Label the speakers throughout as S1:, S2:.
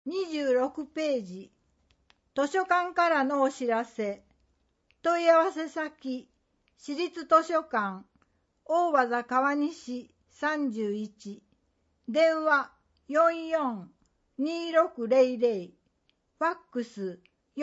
S1: 26ページ、図書館からのお知らせ。問い合わせ先、市立図書館、大和田川西31、電話44-2600、ファックス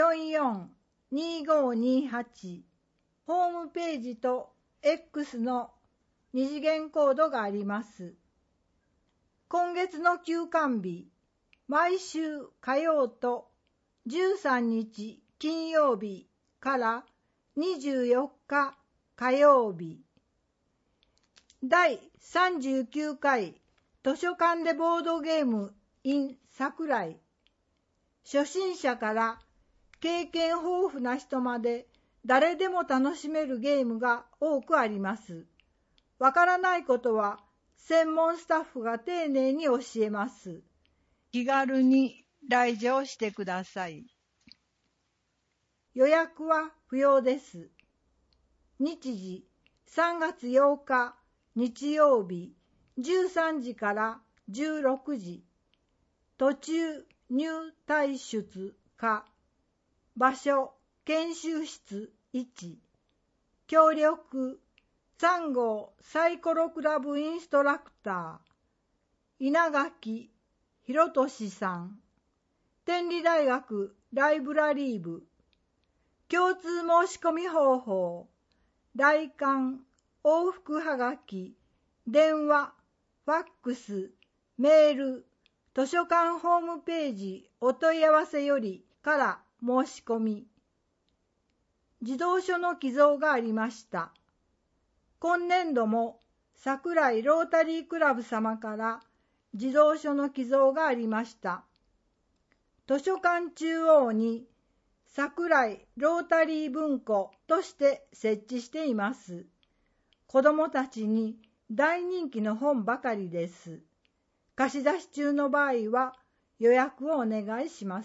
S1: 44-2528、ホームページと X の二次元コードがあります。今月の休館日、毎週火曜と13日金曜日から24日火曜日。第39回図書館でボードゲーム in 桜井。初心者から経験豊富な人まで誰でも楽しめるゲームが多くあります。わからないことは専門スタッフが丁寧に教えます。気軽に来場してください。予約は不要です。日時3月8日日曜日13時から16時。途中入退出か。場所研修室1。協力3号サイコロクラブインストラクター稲垣博俊さん。天理大学ライブラリー部。共通申し込み方法。来館往復はがき電話ファックスメール図書館ホームページお問い合わせよりから申し込み。児童書の寄贈がありました。今年度も桜井ロータリークラブ様から児童書の寄贈がありました。図書館中央に桜井ロータリー文庫として設置しています。子どもたちに大人気の本ばかりです。貸し出し中の場合は予約をお願いします。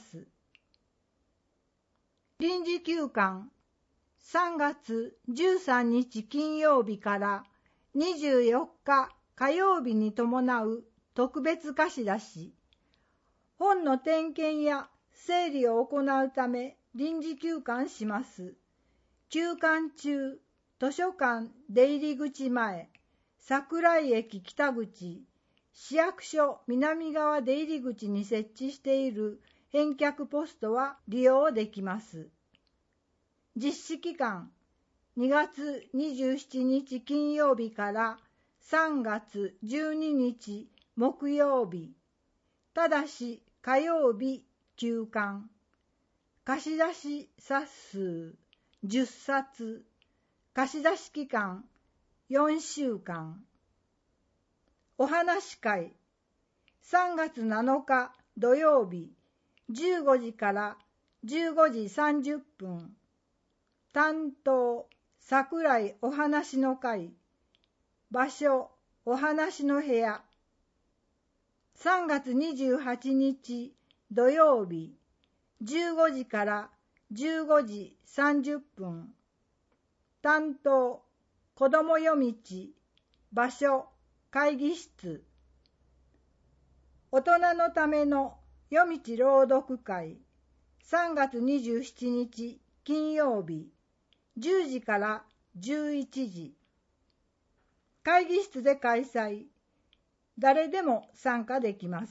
S1: 臨時休館3月13日金曜日から24日火曜日に伴う特別貸し出し。本の点検や整理を行うため臨時休館します。休館中、図書館出入り口前、桜井駅北口、市役所南側出入り口に設置している返却ポストは利用できます。実施期間2月27日金曜日から3月12日木曜日。ただし火曜日休館。貸し出し冊数10冊。貸し出し期間4週間。お話会3月7日土曜日15時から15時30分。担当桜井お話の会。場所お話の部屋。3月28日土曜日15時から15時30分。担当子ども夜道。場所会議室。大人のための夜道朗読会。3月27日金曜日10時から11時。会議室で開催。誰でも参加できます。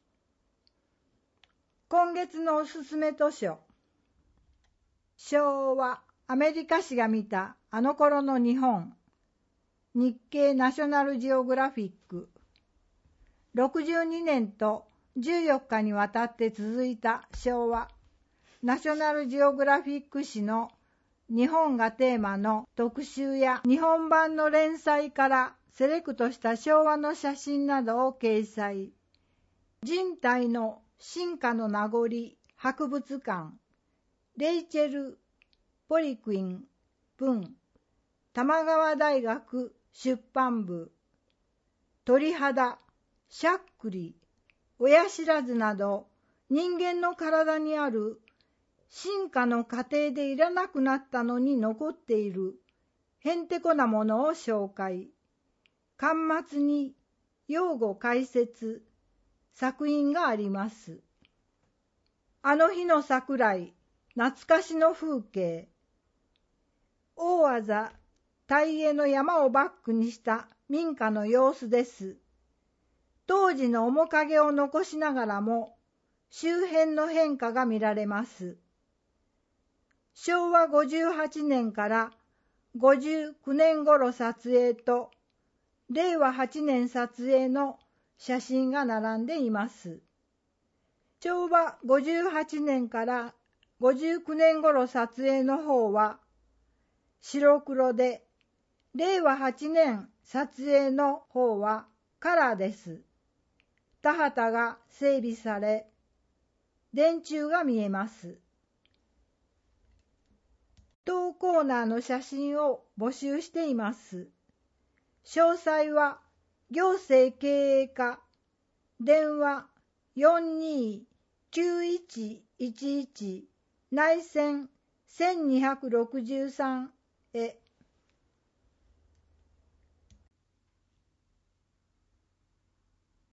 S1: 今月のおすすめ図書。昭和アメリカ史が見たあの頃の日本。日経ナショナルジオグラフィック。62年と14日にわたって続いた昭和ナショナルジオグラフィック誌の日本がテーマの特集や日本版の連載からセレクトした昭和の写真などを掲載。人体の進化の名残博物館。レイチェル・ポリクイン文。玉川大学出版部。鳥肌、しゃっくり、親知らずなど人間の体にある進化の過程でいらなくなったのに残っているへんてこなものを紹介。巻末に用語解説、作品があります。 あの日の桜井、懐かしの風景。大字、大江の山をバックにした民家の様子です。当時の面影を残しながらも、周辺の変化が見られます。昭和58年から59年頃撮影と、令和8年撮影の写真が並んでいます。昭和58年から59年頃撮影の方は白黒で、令和8年撮影の方はカラーです。田畑が整備され、電柱が見えます。当コーナーの写真を募集しています。詳細は行政経営課、電話42-9111内線1263へ。